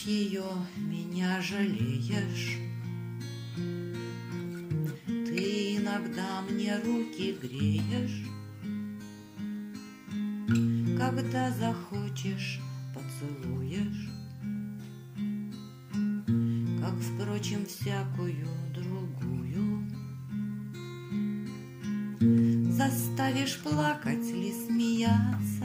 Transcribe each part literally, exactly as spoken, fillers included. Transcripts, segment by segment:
любишь ее, меня жалеешь. Ты иногда мне руки греешь, когда захочешь, поцелуешь, как, впрочем, всякую другую. Заставишь плакать ли смеяться,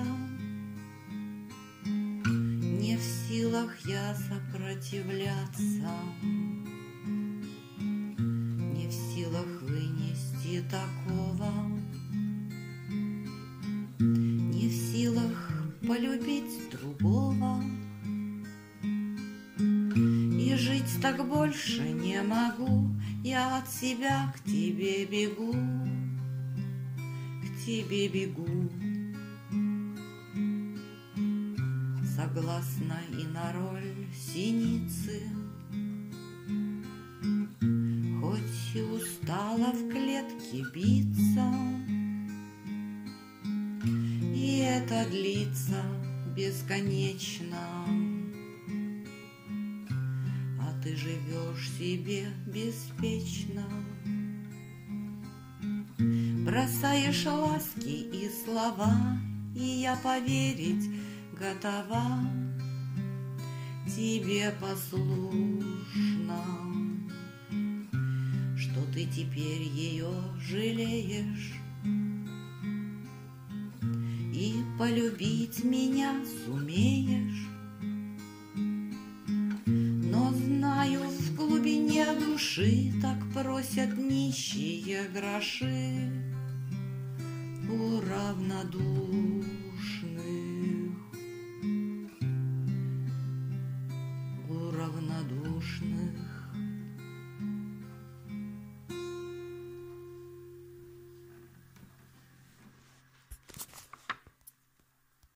не в силах я сопротивляться, не в силах вынести такого, не в силах полюбить другого. И жить так больше не могу, я от себя к тебе бегу, к тебе бегу. Согласна и на роль синицы, хоть и устала в клетке биться, и это длится бесконечно, а ты живешь себе беспечно. Бросаешь ласки и слова, и я поверить готова тебе послушно, что ты теперь ее жалеешь, и полюбить меня сумеешь. Но знаю, в глубине души так просят нищие гроши у равнодушных.